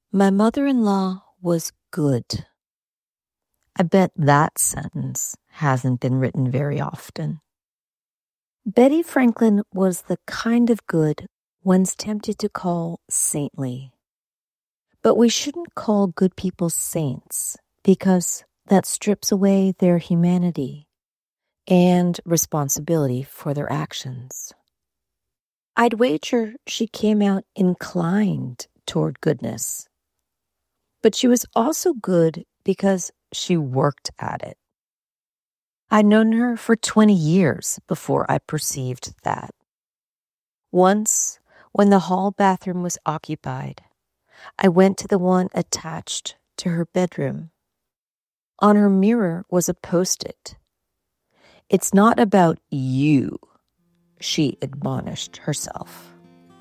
My mother-in-law was good. I bet that sentence hasn't been written very often. Betty Franklin was the kind of good one's tempted to call saintly. But we shouldn't call good people saints because that strips away their humanity and responsibility for their actions. I'd wager she came out inclined toward goodness. But she was also good because she worked at it. I'd known her for 20 years before I perceived that. Once, when the hall bathroom was occupied, I went to the one attached to her bedroom. On her mirror was a post-it. "It's not about you," she admonished herself.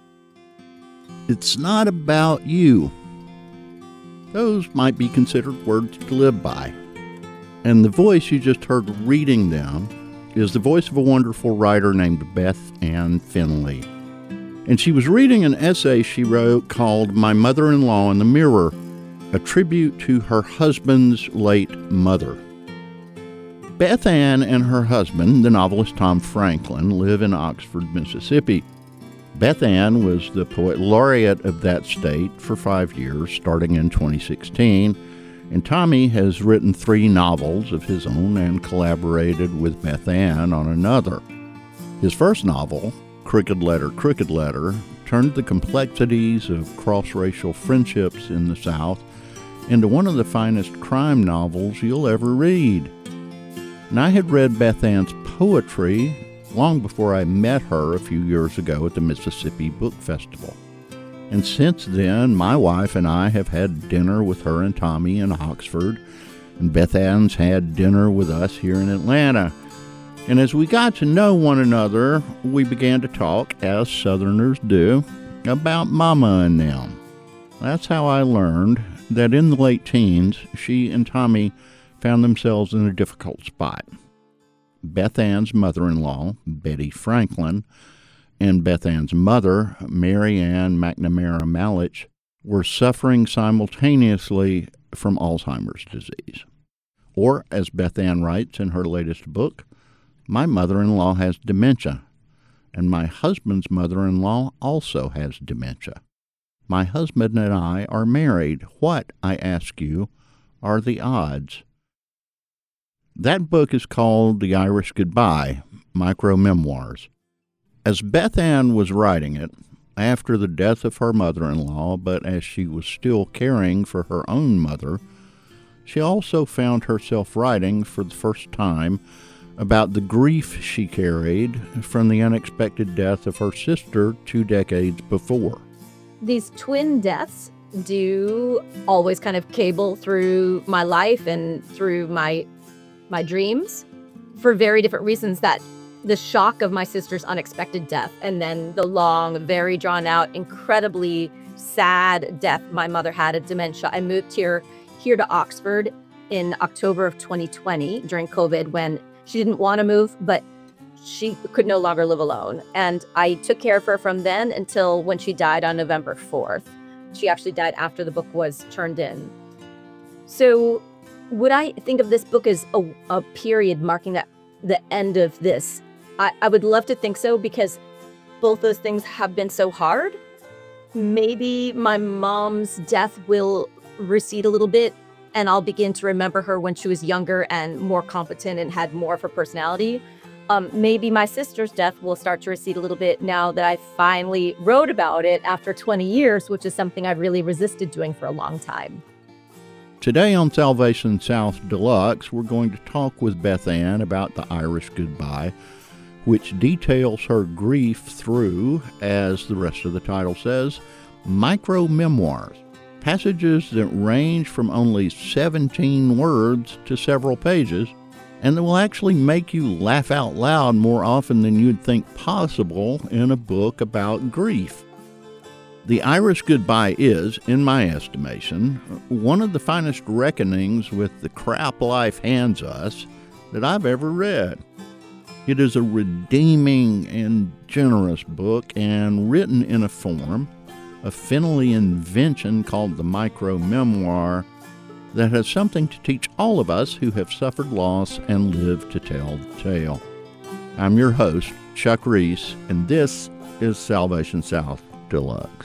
It's not about you. Those might be considered words to live by. And the voice you just heard reading them is the voice of a wonderful writer named Beth Ann Finley. And she was reading an essay she wrote called My Mother-in-Law in the Mirror, a tribute to her husband's late mother. Beth Ann and her husband, the novelist Tom Franklin, live in Oxford, Mississippi. Beth Ann was the poet laureate of that state for 5 years, starting in 2016, and Tommy has written 3 novels of his own and collaborated with Beth Ann on another. His first novel, Crooked Letter, turned the complexities of cross-racial friendships in the South into one of the finest crime novels you'll ever read. And I had read Beth Ann's poetry long before I met her a few years ago at the Mississippi Book Festival. And since then, my wife and I have had dinner with her and Tommy in Oxford, and Beth Ann's had dinner with us here in Atlanta. And as we got to know one another, we began to talk, as Southerners do, about Mama and them. That's how I learned that in the late teens, she and Tommy found themselves in a difficult spot. Beth Ann's mother-in-law, Betty Franklin, and Beth Ann's mother, Mary Ann McNamara Malich, were suffering simultaneously from Alzheimer's disease. Or, as Beth Ann writes in her latest book, my mother-in-law has dementia, and my husband's mother-in-law also has dementia. My husband and I are married. What, I ask you, are the odds? That book is called The Irish Goodbye, Micro-Memoirs. As Beth Ann was writing it, after the death of her mother-in-law, but as she was still caring for her own mother, she also found herself writing for the first time about the grief she carried from the unexpected death of her sister 2 decades before. These twin deaths do always kind of cable through my life and through my dreams for very different reasons. That the shock of my sister's unexpected death and then the long, very drawn out, incredibly sad death my mother had of dementia. I moved here to Oxford in October of 2020 during COVID when she didn't want to move, but she could no longer live alone. And I took care of her from then until when she died on November 4th. She actually died after the book was turned in. So would I think of this book as a period marking the end of this? I would love to think so, because both those things have been so hard. Maybe my mom's death will recede a little bit, and I'll begin to remember her when she was younger and more competent and had more of her personality. Maybe my sister's death will start to recede a little bit now that I finally wrote about it after 20 years, which is something I've really resisted doing for a long time. Today on Salvation South Deluxe, we're going to talk with Beth Ann about The Irish Goodbye, which details her grief through, as the rest of the title says, micro-memoirs, passages that range from only 17 words to several pages, and that will actually make you laugh out loud more often than you'd think possible in a book about grief. The Irish Goodbye is, in my estimation, one of the finest reckonings with the crap life hands us that I've ever read. It is a redeeming and generous book, and written in a form a Finley invention called the micro-memoir that has something to teach all of us who have suffered loss and lived to tell the tale. I'm your host, Chuck Reese, and this is Salvation South Deluxe.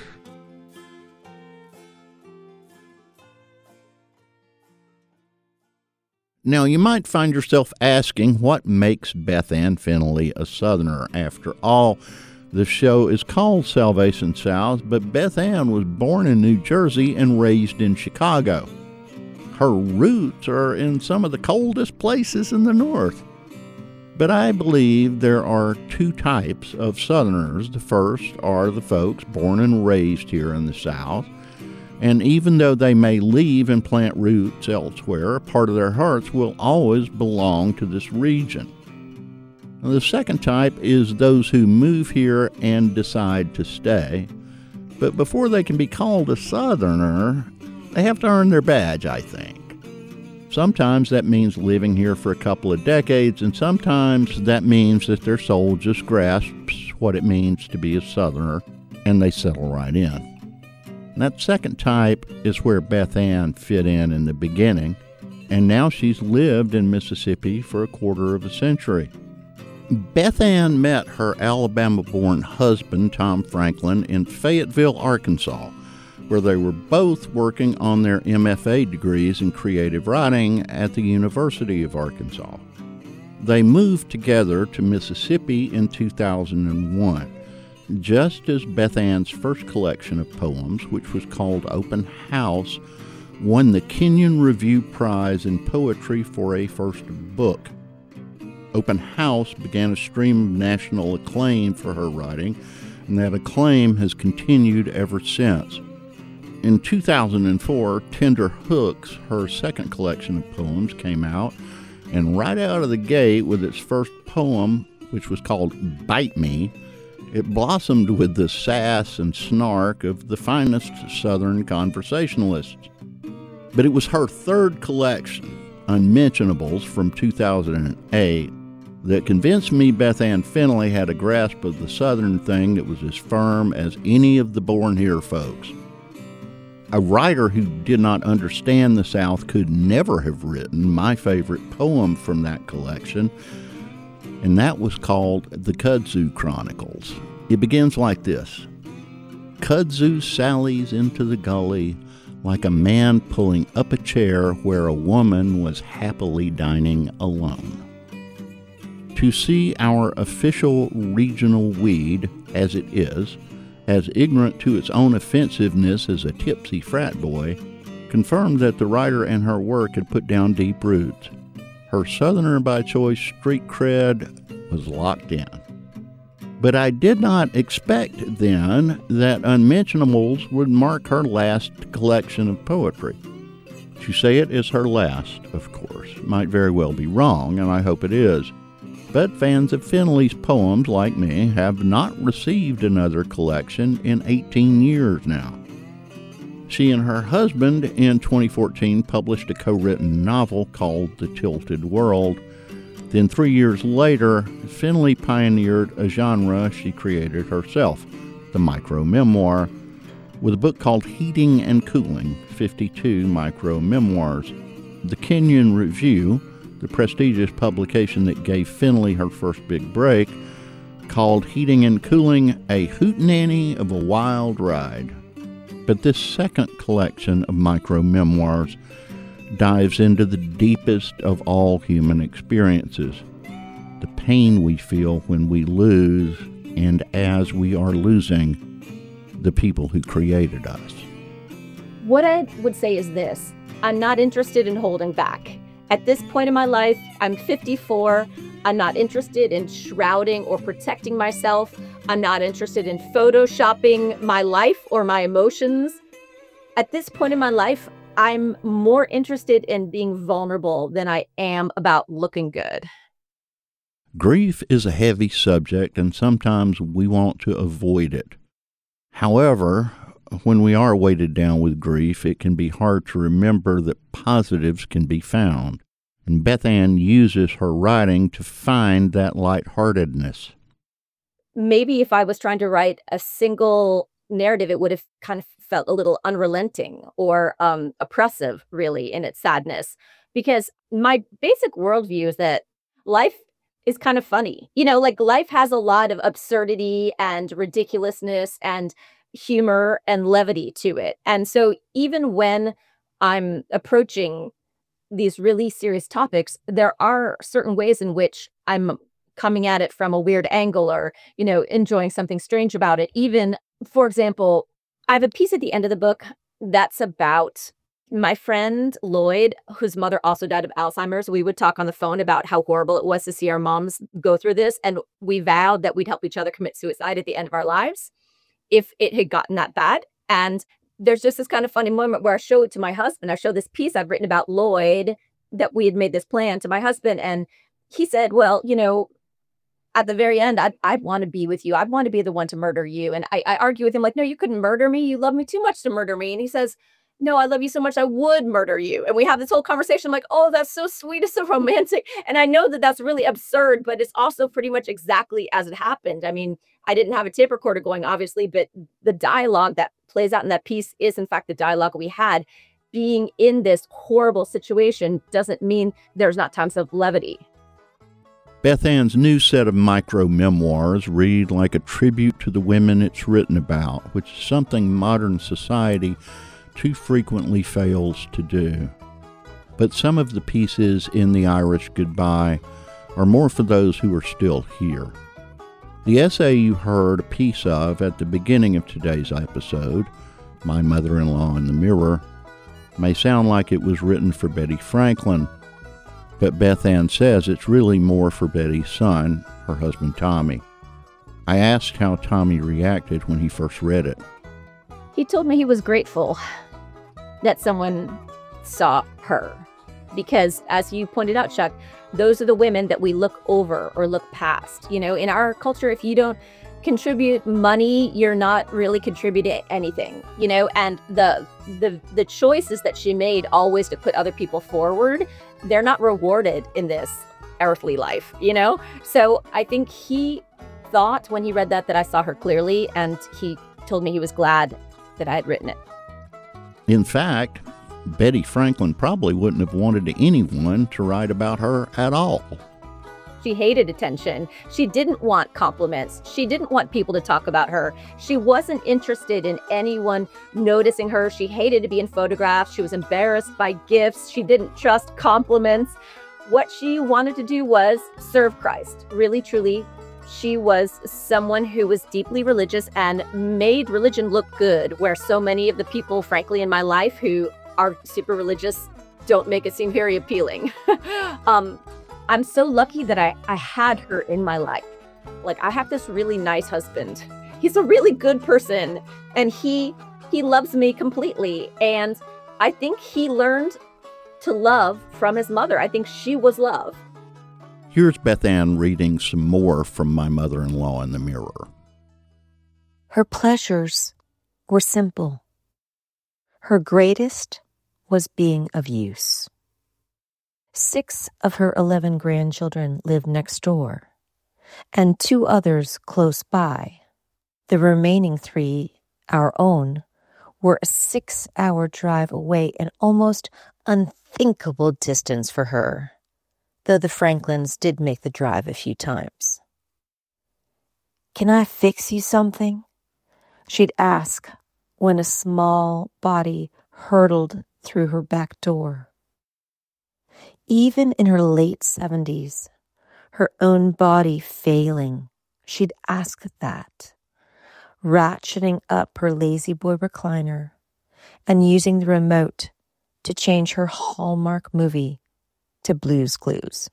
Now, you might find yourself asking what makes Beth Ann Finley a Southerner. After all, the show is called Salvation South, but Beth Ann was born in New Jersey and raised in Chicago. Her roots are in some of the coldest places in the North. But I believe there are two types of Southerners. The first are the folks born and raised here in the South, and even though they may leave and plant roots elsewhere, a part of their hearts will always belong to this region. The second type is those who move here and decide to stay. But before they can be called a Southerner, they have to earn their badge, I think. Sometimes that means living here for a couple of decades, and sometimes that means that their soul just grasps what it means to be a Southerner, and they settle right in. That second type is where Beth Ann fit in the beginning, and now she's lived in Mississippi for a quarter of a century. Beth Ann met her Alabama-born husband, Tom Franklin, in Fayetteville, Arkansas, where they were both working on their MFA degrees in creative writing at the University of Arkansas. They moved together to Mississippi in 2001. Just as Beth Ann's first collection of poems, which was called Open House, won the Kenyon Review Prize in Poetry for a first book. Open House began a stream of national acclaim for her writing, and that acclaim has continued ever since. In 2004, Tender Hooks, her second collection of poems, came out, and right out of the gate with its first poem, which was called Bite Me, it blossomed with the sass and snark of the finest Southern conversationalists. But it was her third collection, Unmentionables, from 2008, that convinced me Beth Ann Finley had a grasp of the Southern thing that was as firm as any of the born here folks. A writer who did not understand the South could never have written my favorite poem from that collection, and that was called The Kudzu Chronicles. It begins like this. Kudzu sallies into the gully like a man pulling up a chair where a woman was happily dining alone. To see our official regional weed, as it is, as ignorant to its own offensiveness as a tipsy frat boy, confirmed that the writer and her work had put down deep roots. Her Southerner by choice street cred was locked in. But I did not expect then that Unmentionables would mark her last collection of poetry. To say it is her last, of course, might very well be wrong, and I hope it is. But fans of Finley's poems, like me, have not received another collection in 18 years now. She and her husband in 2014 published a co-written novel called The Tilted World. Then 3 years later, Finley pioneered a genre she created herself, the micro-memoir, with a book called Heating and Cooling, 52 micro-memoirs. The Kenyon Review, the prestigious publication that gave Finley her first big break, called Heating and Cooling a hootenanny of a wild ride. But this second collection of micro-memoirs dives into the deepest of all human experiences, the pain we feel when we lose and as we are losing the people who created us. What I would say is this: I'm not interested in holding back. At this point in my life, I'm 54. I'm not interested in shrouding or protecting myself. I'm not interested in photoshopping my life or my emotions. At this point in my life, I'm more interested in being vulnerable than I am about looking good. Grief is a heavy subject, and sometimes we want to avoid it. However, when we are weighted down with grief, it can be hard to remember that positives can be found. And Beth Ann uses her writing to find that lightheartedness. Maybe if I was trying to write a single narrative, it would have kind of felt a little unrelenting or oppressive, really, in its sadness. Because my basic worldview is that life is kind of funny. Like life has a lot of absurdity and ridiculousness and humor and levity to it. And so even when I'm approaching these really serious topics, there are certain ways in which I'm coming at it from a weird angle or, enjoying something strange about it. Even, for example, I have a piece at the end of the book that's about my friend Lloyd, whose mother also died of Alzheimer's. We would talk on the phone about how horrible it was to see our moms go through this. And we vowed that we'd help each other commit suicide at the end of our lives if it had gotten that bad. And there's just this kind of funny moment where I show it to my husband. I show this piece I've written about Lloyd, that we had made this plan, to my husband. And he said, well, at the very end, I'd want to be with you. I'd want to be the one to murder you. And I argue with him like, no, you couldn't murder me. You love me too much to murder me. And he says, no, I love you so much, I would murder you. And we have this whole conversation like, oh, that's so sweet. It's so romantic. And I know that that's really absurd, but it's also pretty much exactly as it happened. I mean, I didn't have a tape recorder going, obviously, but the dialogue that plays out in that piece is, in fact, the dialogue we had. Being in this horrible situation doesn't mean there's not times of levity. Beth Ann's new set of micro-memoirs read like a tribute to the women it's written about, which is something modern society too frequently fails to do. But some of the pieces in The Irish Goodbye are more for those who are still here. The essay you heard a piece of at the beginning of today's episode, My Mother-in-Law in the Mirror, may sound like it was written for Betty Franklin, but Beth Ann says it's really more for Betty's son, her husband Tommy. I asked how Tommy reacted when he first read it. He told me he was grateful that someone saw her. Because, as you pointed out, Chuck, those are the women that we look over or look past. In our culture, if you don't contribute money, you're not really contributing anything, and the choices that she made always to put other people forward, they're not rewarded in this earthly life, So I think he thought when he read that I saw her clearly, and he told me he was glad that I had written it. In fact, Betty Franklin probably wouldn't have wanted anyone to write about her at all. She hated attention. She didn't want compliments. She didn't want people to talk about her. She wasn't interested in anyone noticing her. She hated to be in photographs. She was embarrassed by gifts. She didn't trust compliments. What she wanted to do was serve Christ. Really, truly, she was someone who was deeply religious and made religion look good, where so many of the people, frankly, in my life who are super religious don't make it seem very appealing. I'm so lucky that I had her in my life. Like, I have this really nice husband. He's a really good person, and he loves me completely. And I think he learned to love from his mother. I think she was love. Here's Beth Ann reading some more from My Mother-in-Law in the Mirror. Her pleasures were simple. Her greatest was being of use. 6 of her 11 grandchildren lived next door, and 2 others close by. The remaining 3, our own, were a 6-hour drive away, an almost unthinkable distance for her, though the Franklins did make the drive a few times. "Can I fix you something?" she'd ask when a small body hurtled through her back door. Even in her late 70s, her own body failing, she'd ask that, ratcheting up her lazy boy recliner and using the remote to change her Hallmark movie to Blue's Clues.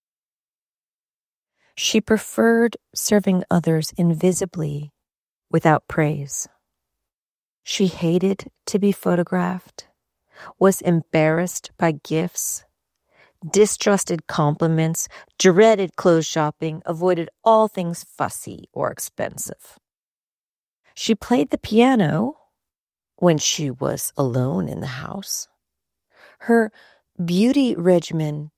She preferred serving others invisibly without praise. She hated to be photographed, was embarrassed by gifts, distrusted compliments, dreaded clothes shopping, avoided all things fussy or expensive. She played the piano when she was alone in the house. Her beauty regimen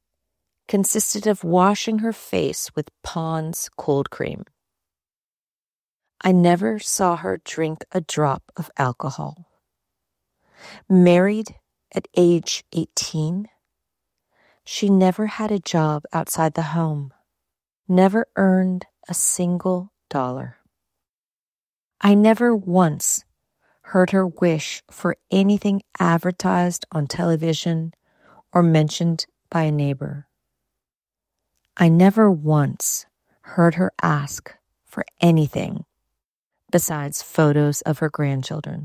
consisted of washing her face with Pond's cold cream. I never saw her drink a drop of alcohol. Married at age 18, she never had a job outside the home, never earned a single dollar. I never once heard her wish for anything advertised on television or mentioned by a neighbor. I never once heard her ask for anything besides photos of her grandchildren.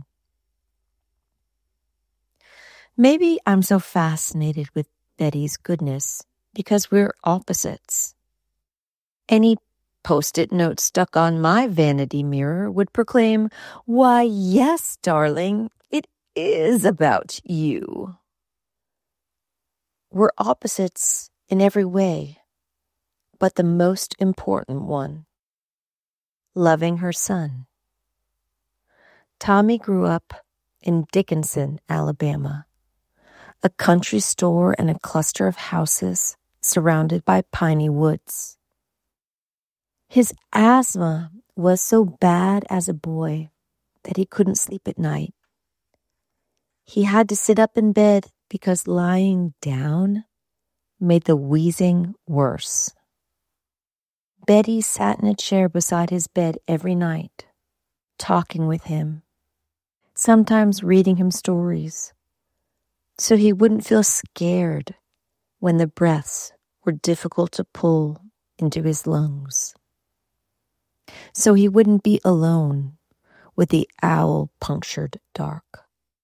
Maybe I'm so fascinated with Betty's goodness because we're opposites. Any Post-it note stuck on my vanity mirror would proclaim, "Why, yes, darling, it is about you." We're opposites in every way, but the most important one, loving her son. Tommy grew up in Dickinson, Alabama, a country store and a cluster of houses surrounded by piney woods. His asthma was so bad as a boy that he couldn't sleep at night. He had to sit up in bed because lying down made the wheezing worse. Betty sat in a chair beside his bed every night, talking with him, sometimes reading him stories, so he wouldn't feel scared when the breaths were difficult to pull into his lungs. So he wouldn't be alone with the owl-punctured dark.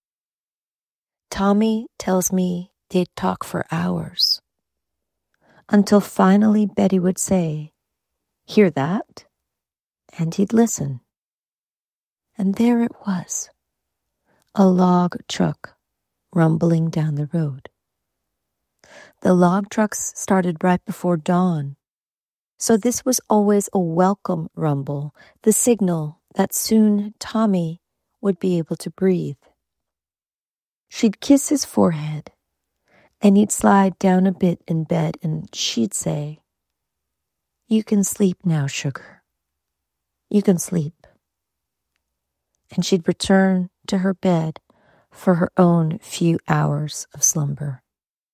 Tommy tells me they'd talk for hours, until finally Betty would say, "Hear that?" And he'd listen. And there it was, a log truck rumbling down the road. The log trucks started right before dawn, so this was always a welcome rumble, the signal that soon Tommy would be able to breathe. She'd kiss his forehead, and he'd slide down a bit in bed, and she'd say, "You can sleep now, sugar. You can sleep." And she'd return to her bed for her own few hours of slumber.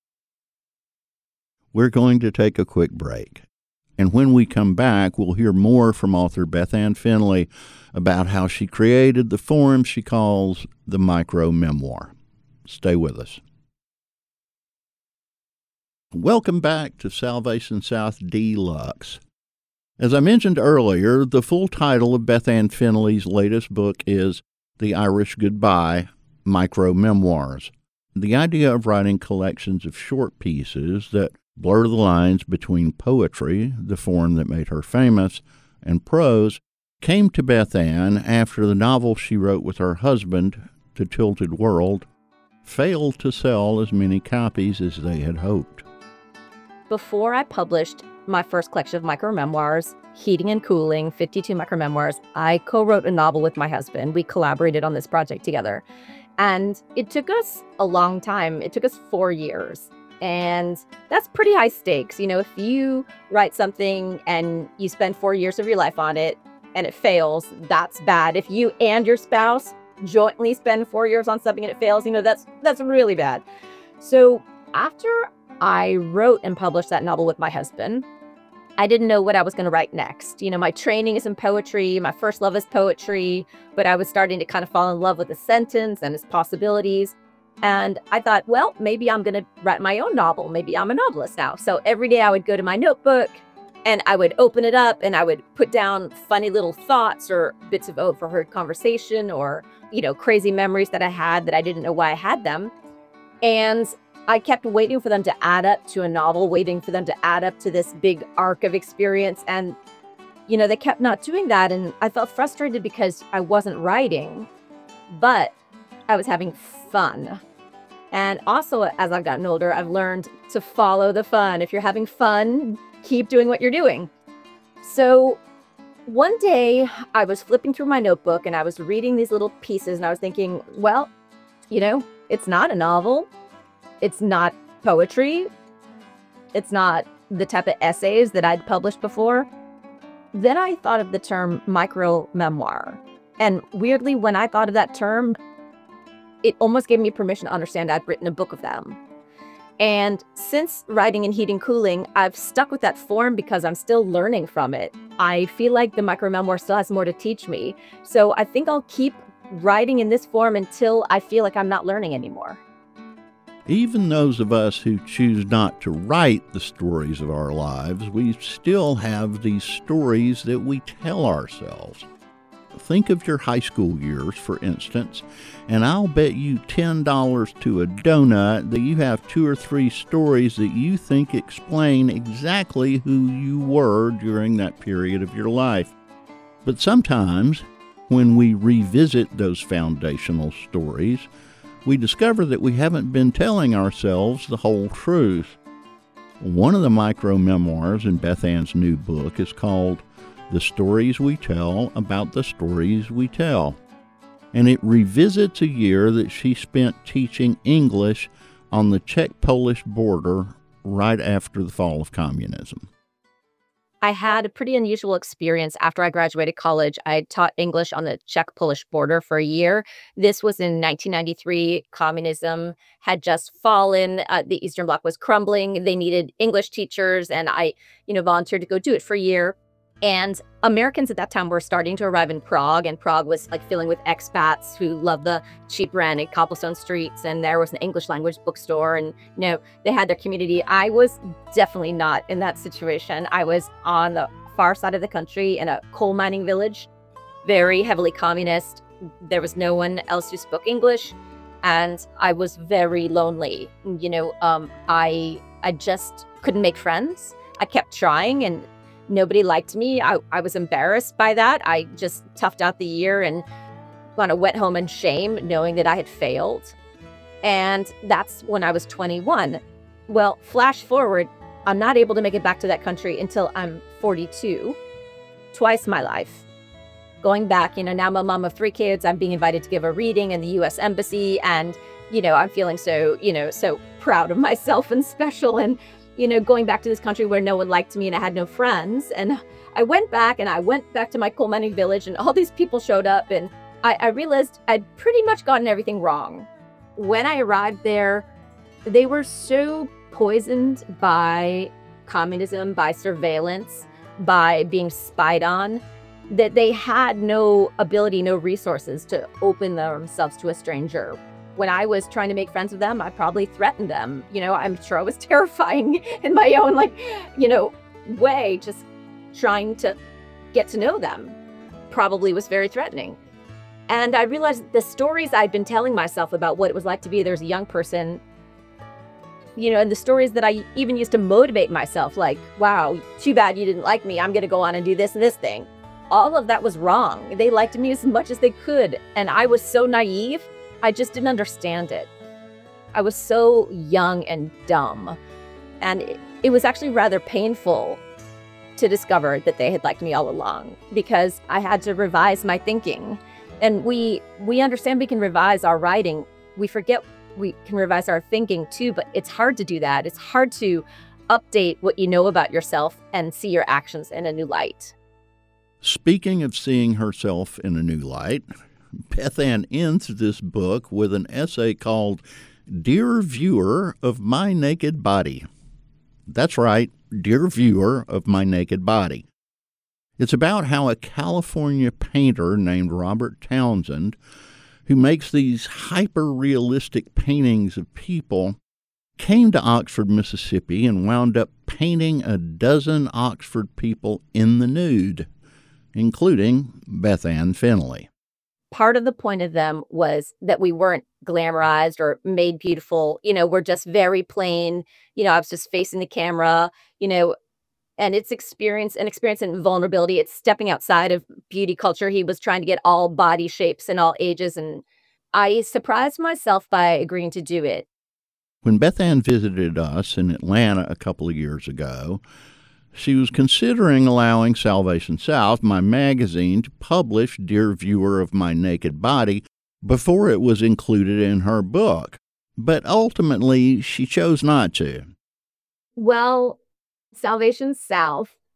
We're going to take a quick break. And when we come back, we'll hear more from author Beth Ann Finley about how she created the form she calls the micro-memoir. Stay with us. Welcome back to Salvation South Deluxe. As I mentioned earlier, the full title of Beth Ann Finley's latest book is The Irish Goodbye, Micro-Memoirs. The idea of writing collections of short pieces that blur the lines between poetry, the form that made her famous, and prose came to Beth Ann after the novel she wrote with her husband, The Tilted World, failed to sell as many copies as they had hoped. Before I published my first collection of micro-memoirs, Heating and Cooling, 52 micro-memoirs, I co-wrote a novel with my husband. We collaborated on this project together. And it took us a long time. It took us 4 years. And that's pretty high stakes. You know, if you write something and you spend 4 years of your life on it and it fails, that's bad. If you and your spouse jointly spend 4 years on something and it fails, you know, that's really bad. So after I wrote and published that novel with my husband, I didn't know what I was going to write next. You know, my training is in poetry. My first love is poetry, but I was starting to kind of fall in love with the sentence and its possibilities. And I thought, well, maybe I'm going to write my own novel. Maybe I'm a novelist now. So every day I would go to my notebook and I would open it up and I would put down funny little thoughts or bits of overheard conversation or, you know, crazy memories that I had that I didn't know why I had them. And I kept waiting for them to add up to a novel, waiting for them to add up to this big arc of experience. And, you know, they kept not doing that. And I felt frustrated because I wasn't writing, but I was having fun. And also, as I've gotten older, I've learned to follow the fun. If you're having fun, keep doing what you're doing. So one day I was flipping through my notebook and I was reading these little pieces and I was thinking, well, you know, it's not a novel. It's not poetry. It's not the type of essays that I'd published before. Then I thought of the term micro-memoir. And weirdly, when I thought of that term, it almost gave me permission to understand I'd written a book of them. And since writing in Heating Cooling, I've stuck with that form because I'm still learning from it. I feel like the micro-memoir still has more to teach me. So I think I'll keep writing in this form until I feel like I'm not learning anymore. Even those of us who choose not to write the stories of our lives, we still have these stories that we tell ourselves. Think of your high school years, for instance, and I'll bet you $10 to a donut that you have 2 or 3 stories that you think explain exactly who you were during that period of your life. But sometimes, when we revisit those foundational stories, we discover that we haven't been telling ourselves the whole truth. One of the micro-memoirs in Beth Ann's new book is called The Stories We Tell About the Stories We Tell, and it revisits a year that she spent teaching English on the Czech-Polish border right after the fall of communism. I had a pretty unusual experience after I graduated college. I taught English on the Czech-Polish border for a year. This was in 1993. Communism had just fallen. The Eastern Bloc was crumbling. They needed English teachers, and I, volunteered to go do it for a year. And Americans at that time were starting to arrive in Prague, and Prague was like filling with expats who loved the cheap rent and cobblestone streets, and there was an English language bookstore, and they had their community. I was definitely not in that situation. I was on the far side of the country in a coal mining village, very heavily communist. There was no one else who spoke English, and I was very lonely. I just couldn't make friends. I kept trying, and nobody liked me. I was embarrassed by that. I just toughed out the year and kind of went home in shame, knowing that I had failed. And that's when I was 21. Well, flash forward, I'm not able to make it back to that country until I'm 42, twice my life. Going back, now I'm a mom of 3 kids. I'm being invited to give a reading in the U.S. Embassy, and I'm feeling so proud of myself and special, and going back to this country where no one liked me and I had no friends. And I went back to my coal mining village, and all these people showed up, and I realized I'd pretty much gotten everything wrong. When I arrived there, they were so poisoned by communism, by surveillance, by being spied on, that they had no ability, no resources to open themselves to a stranger. When I was trying to make friends with them, I probably threatened them. I'm sure I was terrifying in my own, way, just trying to get to know them. Probably was very threatening. And I realized the stories I'd been telling myself about what it was like to be there as a young person, and the stories that I even used to motivate myself, like, wow, too bad you didn't like me. I'm going to go on and do this and this thing. All of that was wrong. They liked me as much as they could. And I was so naive. I just didn't understand it. I was so young and dumb. And it was actually rather painful to discover that they had liked me all along, because I had to revise my thinking. And we understand we can revise our writing. We forget we can revise our thinking too, but it's hard to do that. It's hard to update what you know about yourself and see your actions in a new light. Speaking of seeing herself in a new light, Beth Ann ends this book with an essay called Dear Viewer of My Naked Body. That's right, Dear Viewer of My Naked Body. It's about how a California painter named Robert Townsend, who makes these hyper-realistic paintings of people, came to Oxford, Mississippi, and wound up painting a dozen Oxford people in the nude, including Beth Ann Finley. Part of the point of them was that we weren't glamorized or made beautiful. We're just very plain. I was just facing the camera, and it's experience in vulnerability. It's stepping outside of beauty culture. He was trying to get all body shapes and all ages, and I surprised myself by agreeing to do it. When Beth Ann visited us in Atlanta a couple of years ago, she was considering allowing Salvation South, my magazine, to publish Dear Viewer of My Naked Body before it was included in her book. But ultimately, she chose not to. Well, Salvation South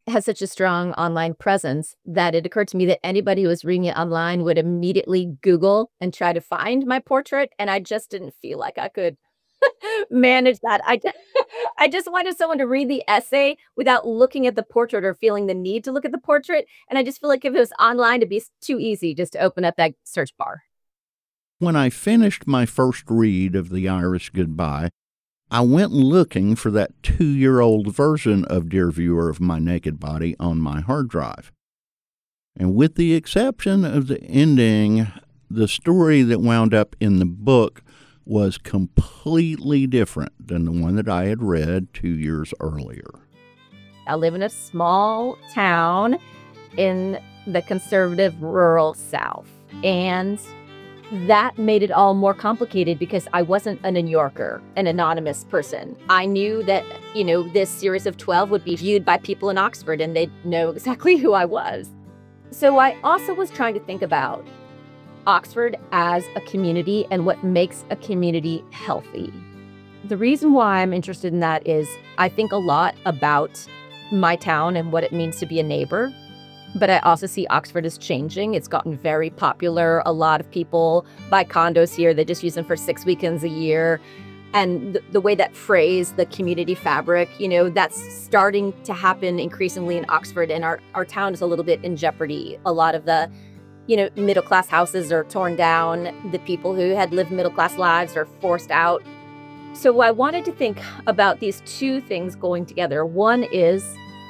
has such a strong online presence that it occurred to me that anybody who was reading it online would immediately Google and try to find my portrait, and I just didn't feel like I could manage that. I just wanted someone to read the essay without looking at the portrait or feeling the need to look at the portrait, and I just feel like if it was online, it'd be too easy just to open up that search bar. When I finished my first read of The Irish Goodbye, I went looking for that 2-year-old version of Dear Viewer of My Naked Body on my hard drive. And with the exception of the ending, the story that wound up in the book was completely different than the one that I had read 2 years earlier. I live in a small town in the conservative rural South, and that made it all more complicated because I wasn't a New Yorker, an anonymous person. I knew that, this series of 12 would be viewed by people in Oxford and they'd know exactly who I was. So I also was trying to think about Oxford as a community and what makes a community healthy. The reason why I'm interested in that is I think a lot about my town and what it means to be a neighbor. But I also see Oxford is changing. It's gotten very popular. A lot of people buy condos here. They just use them for 6 weekends a year. And the way that phrase, the community fabric, that's starting to happen increasingly in Oxford. And our town is a little bit in jeopardy. A lot of the, middle-class houses are torn down. The people who had lived middle-class lives are forced out. So I wanted to think about these two things going together. One is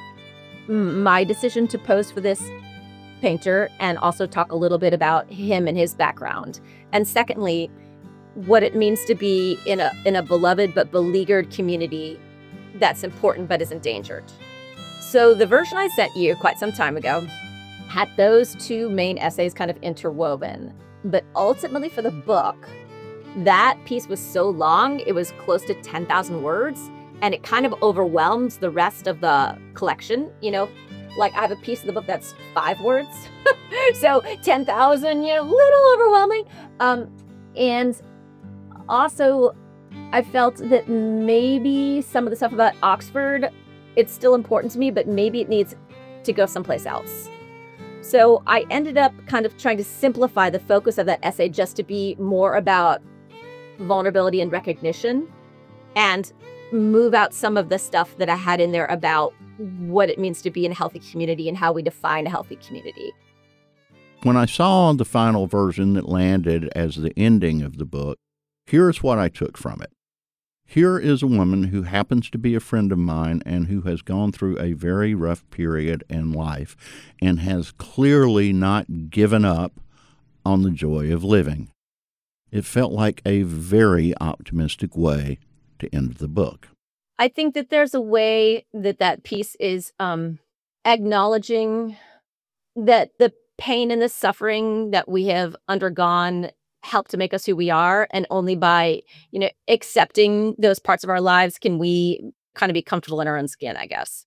my decision to pose for this painter and also talk a little bit about him and his background. And secondly, what it means to be in a beloved but beleaguered community that's important but is endangered. So the version I sent you quite some time ago had those two main essays kind of interwoven. But ultimately for the book, that piece was so long, it was close to 10,000 words. And it kind of overwhelms the rest of the collection, Like I have a piece of the book that's 5 words. So 10,000, a little overwhelming. And also, I felt that maybe some of the stuff about Oxford, it's still important to me, but maybe it needs to go someplace else. So I ended up kind of trying to simplify the focus of that essay just to be more about vulnerability and recognition and move out some of the stuff that I had in there about what it means to be in a healthy community and how we define a healthy community. When I saw the final version that landed as the ending of the book, here's what I took from it. Here is a woman who happens to be a friend of mine and who has gone through a very rough period in life and has clearly not given up on the joy of living. It felt like a very optimistic way to end the book. I think that there's a way that piece is acknowledging that the pain and the suffering that we have undergone help to make us who we are. And only by, accepting those parts of our lives can we kind of be comfortable in our own skin, I guess.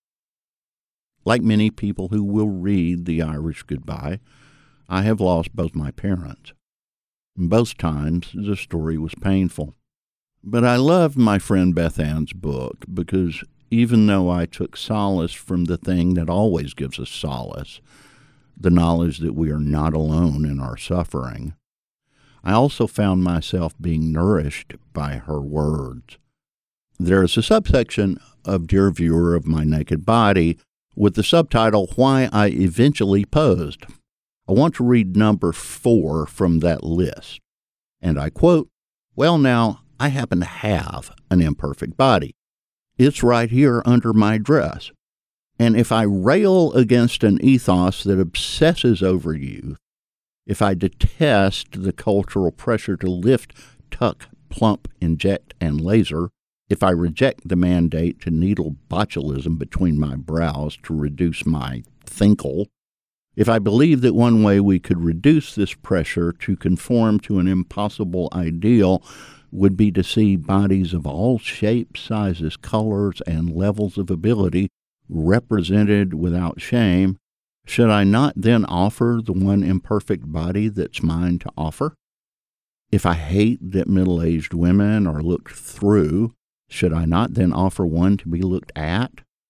Like many people who will read The Irish Goodbye, I have lost both my parents. Both times, the story was painful. But I loved my friend Beth Ann's book because even though I took solace from the thing that always gives us solace, the knowledge that we are not alone in our suffering, I also found myself being nourished by her words. There is a subsection of Dear Viewer of My Naked Body with the subtitle, Why I Eventually Posed. I want to read number 4 from that list. And I quote, "Well, now, I happen to have an imperfect body. It's right here under my dress. And if I rail against an ethos that obsesses over youth, if I detest the cultural pressure to lift, tuck, plump, inject, and laser, if I reject the mandate to needle botulism between my brows to reduce my thinkle, if I believe that one way we could reduce this pressure to conform to an impossible ideal would be to see bodies of all shapes, sizes, colors, and levels of ability represented without shame, should I not then offer the one imperfect body that's mine to offer? If I hate that middle-aged women are looked through, should I not then offer one to be looked at?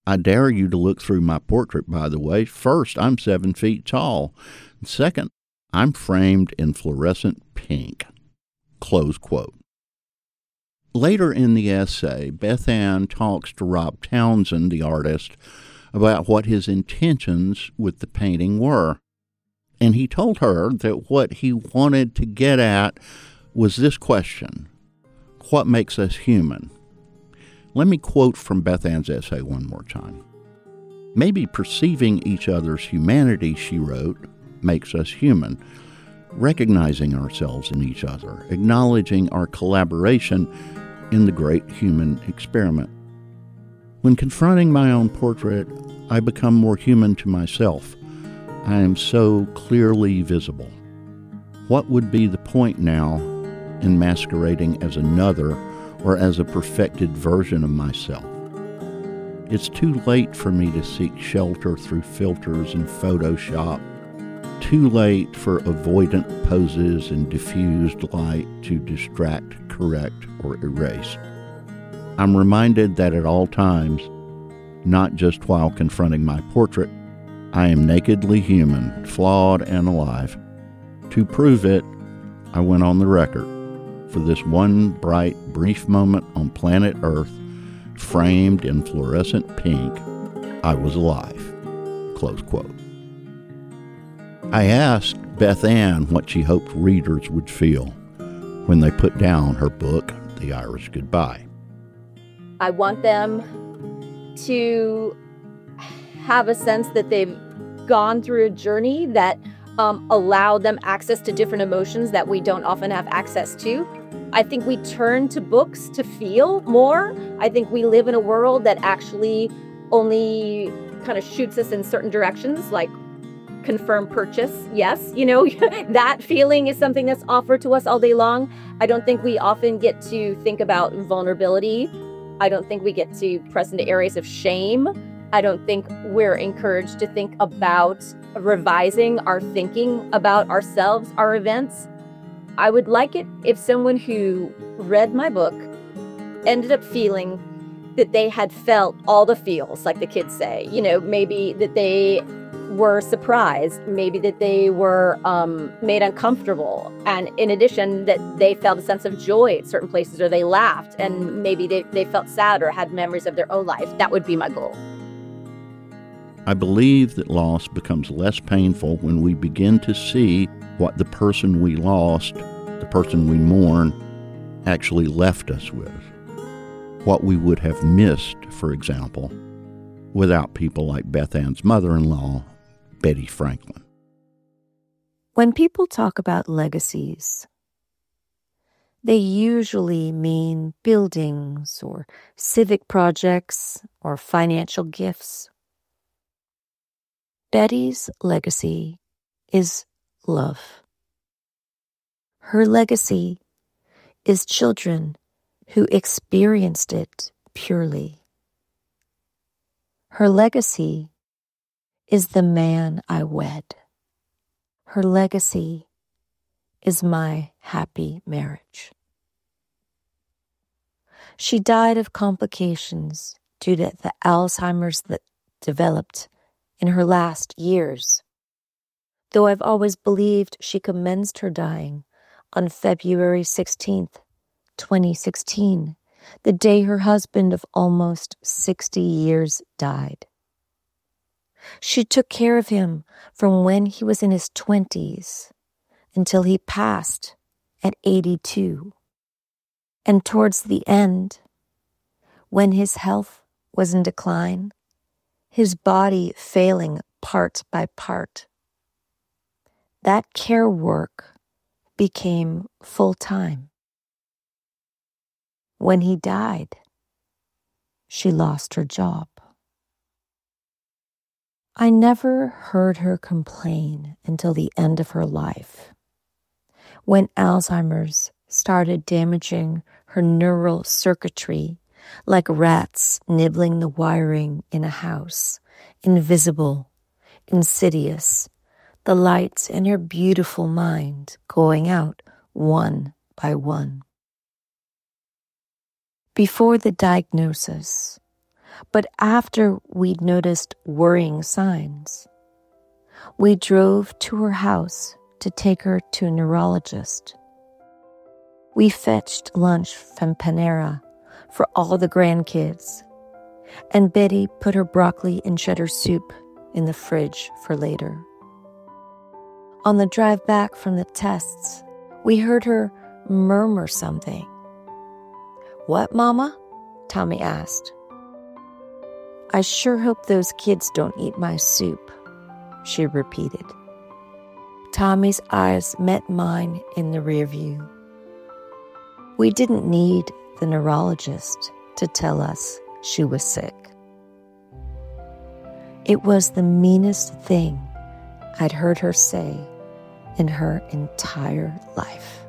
I dare you to look through my portrait, by the way. First, I'm 7 feet tall. Second, I'm framed in fluorescent pink. Close quote. Later in the essay, Beth Ann talks to Rob Townsend, the artist, about what his intentions with the painting were. And he told her that what he wanted to get at was this question: what makes us human? Let me quote from Beth Ann's essay one more time. Maybe perceiving each other's humanity, she wrote, makes us human. Recognizing ourselves in each other, acknowledging our collaboration in the great human experiment. When confronting my own portrait, I become more human to myself. I am so clearly visible. What would be the point now in masquerading as another or as a perfected version of myself? It's too late for me to seek shelter through filters and Photoshop. Too late for avoidant poses and diffused light to distract, correct, or erase. I'm reminded that at all times, not just while confronting my portrait, I am nakedly human, flawed and alive. To prove it, I went on the record. For this one bright, brief moment on planet Earth, framed in fluorescent pink, I was alive. Close quote. I asked Beth Ann what she hoped readers would feel when they put down her book, The Irish Goodbye. I want them to have a sense that they've gone through a journey that allowed them access to different emotions that we don't often have access to. I think we turn to books to feel more. I think we live in a world that actually only kind of shoots us in certain directions, like confirm purchase. Yes, that feeling is something that's offered to us all day long. I don't think we often get to think about vulnerability. I don't think we get to press into areas of shame. I don't think we're encouraged to think about revising our thinking about ourselves, our events. I would like it if someone who read my book ended up feeling that they had felt all the feels, like the kids say. Maybe that they were surprised, maybe that they were made uncomfortable, and in addition that they felt a sense of joy at certain places, or they laughed, and maybe they felt sad or had memories of their own life. That would be my goal. I believe that loss becomes less painful when we begin to see what the person we lost, the person we mourn, actually left us with. What we would have missed, for example, without people like Beth Ann's mother-in-law, Betty Franklin. When people talk about legacies, they usually mean buildings or civic projects or financial gifts. Betty's legacy is love. Her legacy is children who experienced it purely. Her legacy is the man I wed. Her legacy is my happy marriage. She died of complications due to the Alzheimer's that developed in her last years, though I've always believed she commenced her dying on February 16th, 2016, the day her husband of almost 60 years died. She took care of him from when he was in his 20s until he passed at 82. And towards the end, when his health was in decline, his body failing part by part, that care work became full-time. When he died, she lost her job. I never heard her complain until the end of her life, when Alzheimer's started damaging her neural circuitry like rats nibbling the wiring in a house, invisible, insidious, the lights in her beautiful mind going out one by one. Before the diagnosis, but after we'd noticed worrying signs. We drove to her house to take her to a neurologist. We fetched lunch from Panera for all the grandkids, and Betty put her broccoli and cheddar soup in the fridge for later. On the drive back from the tests, we heard her murmur something. "What, Mama?" Tommy asked. "I sure hope those kids don't eat my soup," she repeated. Tommy's eyes met mine in the rear view. We didn't need the neurologist to tell us she was sick. It was the meanest thing I'd heard her say in her entire life.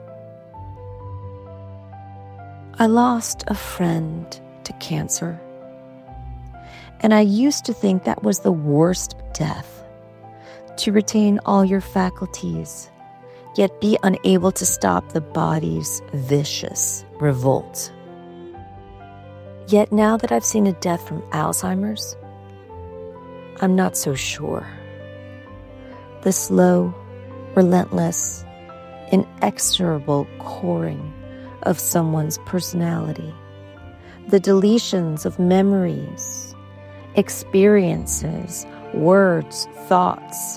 I lost a friend to cancer, and I used to think that was the worst death, to retain all your faculties, yet be unable to stop the body's vicious revolt. Yet now that I've seen a death from Alzheimer's, I'm not so sure. The slow, relentless, inexorable coring of someone's personality, the deletions of memories, experiences, words, thoughts.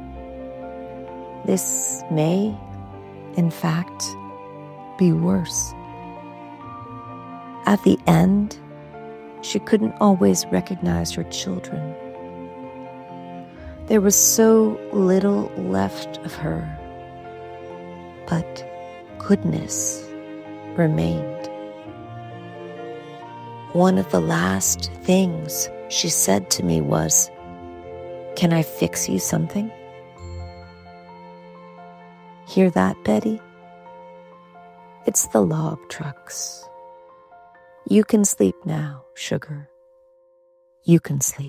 This may, in fact, be worse. At the end, she couldn't always recognize her children. There was so little left of her, but goodness remained. One of the last things she said to me was, "Can I fix you something?" Hear that, Betty? It's the log trucks. You can sleep now, sugar. You can sleep.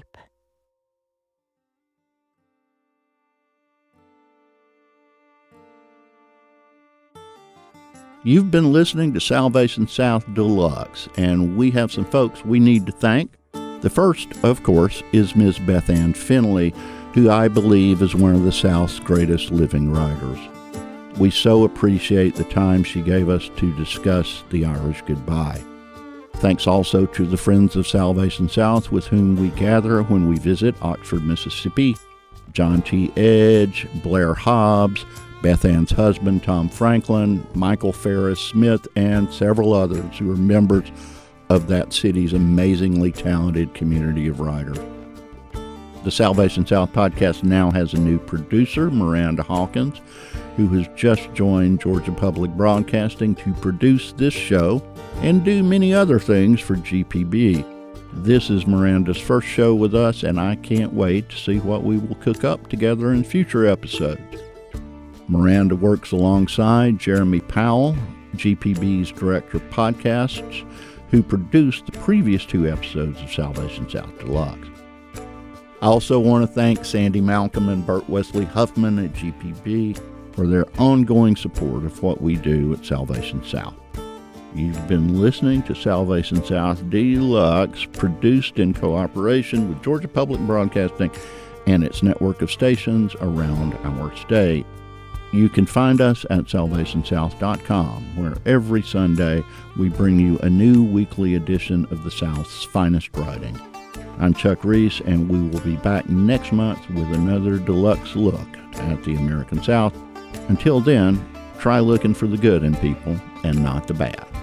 You've been listening to Salvation South Deluxe, and we have some folks we need to thank. The first, of course, is Ms. Beth Ann Finley, who I believe is one of the South's greatest living writers. We so appreciate the time she gave us to discuss the Irish Goodbye. Thanks also to the Friends of Salvation South with whom we gather when we visit Oxford, Mississippi: John T. Edge, Blair Hobbs, Beth Ann's husband, Tom Franklin, Michael Ferris Smith, and several others who are members of that city's amazingly talented community of writers. The Salvation South podcast now has a new producer, Miranda Hawkins, who has just joined Georgia Public Broadcasting to produce this show and do many other things for GPB. This is Miranda's first show with us, and I can't wait to see what we will cook up together in future episodes. Miranda works alongside Jeremy Powell, GPB's Director of Podcasts, who produced the previous 2 episodes of Salvation South Deluxe. I also want to thank Sandy Malcolm and Bert Wesley Huffman at GPB for their ongoing support of what we do at Salvation South. You've been listening to Salvation South Deluxe, produced in cooperation with Georgia Public Broadcasting and its network of stations around our state. You can find us at salvationsouth.com, where every Sunday we bring you a new weekly edition of the South's finest writing. I'm Chuck Reese, and we will be back next month with another deluxe look at the American South. Until then, try looking for the good in people and not the bad.